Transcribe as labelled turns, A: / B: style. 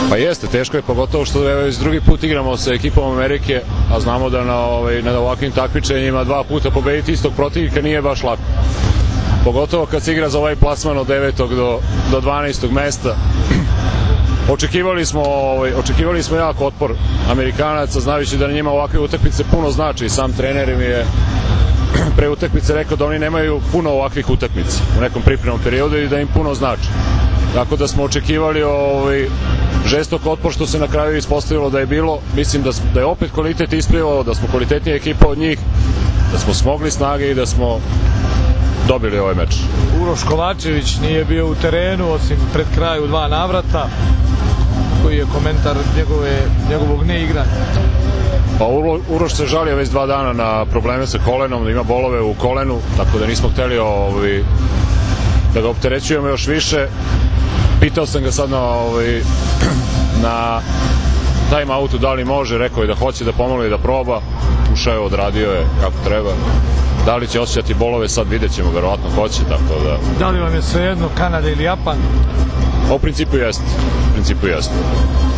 A: Pa jeste, teško je, pogotovo što već drugi put igramo sa ekipom Amerike, a znamo da na ovakvim takmičenjima 2 puta pobediti istog protivnika nije baš lako. Pogotovo kad se igra za ovaj plasman od 9. do 12. mesta. Očekivali smo jak otpor Amerikanaca, znajući da njima ovakve utakmice puno znači. Sam trener mi je pre utakmice rekao da oni nemaju puno ovakvih utakmica u nekom pripremnom periodu i da im puno znači. Tako da smo očekivali žestok otpor, što se na kraju ispostavilo da je bilo. Mislim da je opet kvalitet isplivao, da smo kvalitetnija ekipa od njih, da smo smogli snage i da smo dobili ovaj meč.
B: Uroš Kovačević nije bio u terenu osim pred kraju 2 navrata. Koji je komentar njegovog neigranja?
A: Pa Uroš se žalio već 2 dana na probleme sa kolenom, da ima bolove u kolenu, tako da nismo hteli da ga opterećujemo još više. Pitao sam ga sad na time outu da li može, rekao je da hoće da pomogne i da proba. Ušao je, odradio je kako treba. Da li će osjećati bolove, sad vidjet ćemo, verovatno hoće, tako da...
B: Da li vam je svejedno Kanada ili Japan?
A: U principu jeste.